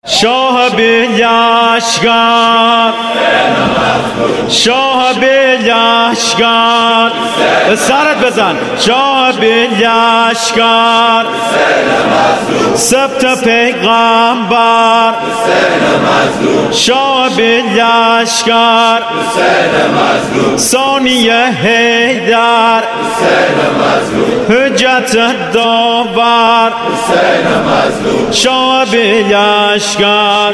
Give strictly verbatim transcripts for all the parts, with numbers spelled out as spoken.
شاه به لشکر، شاه به لشکر، سرت بزن. شاه به لشکر، سبت پیغمبر، شاه به لشکر، ثانیه حیدر، حجت داور، شاه به لشکر،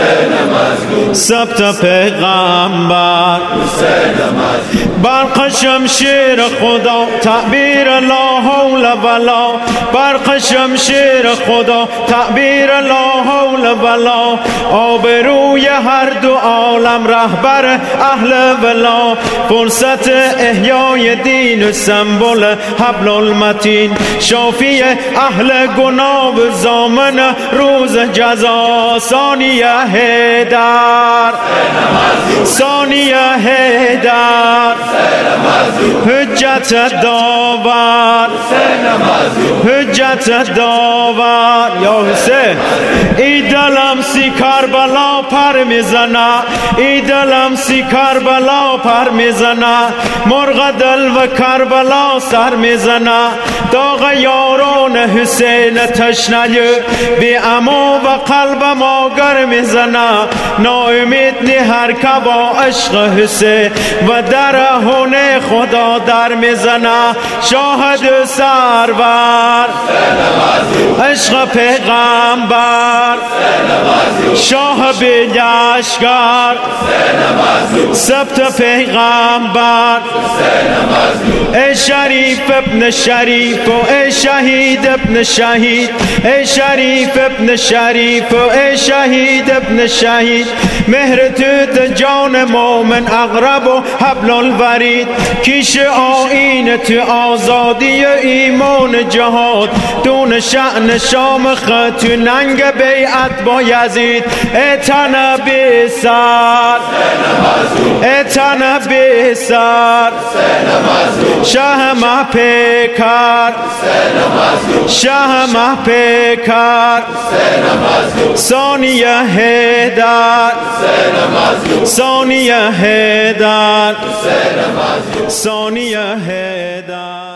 سبت پیغمبر، برق شمشیر خدا، تعبیر لا حول ولا، برق شمشیر خدا، تعبیر لا حول ولا، آبروی هر دو عالم، رهبر اهل ولا، فرصت احیای دین و سمبل حبل المتین، شافی اهل گناه و ضامن روز جزا، ثانیه حیدر، ثانیه حیدر، حجت داور، حجت داور. یا حسین ای دلم سی کربلا پر میزنه، ای دلم سی کربلا پر میزنه، مرغ دل و کربلا سر میزنه، داغ یاران حسین تشنه بی اما و قلب ما گر میزنه، ناامید نی هر که با عشق حسین و در هون خدا در میزنه، شاهد سرور عشق پیغمبر، شاه به لشکر، سبت پیغمبر، ای شریف ابن شریف و ای شهید ابن شهید، ای شریف ابن شریف و ای شهید ابن شهید، مهر تو جان مومن اقرب و حبل الورید، کیش آیین تو آزادی ایمان جهاد، دون شأن شام خط ننگ بیعت با یزید، ای تن بی سر، ای تن بی سر، شاه ما پیکر، شاه ما پیکر، ثانیه حیدر، ثانیه حیدر، ثانیه حیدر.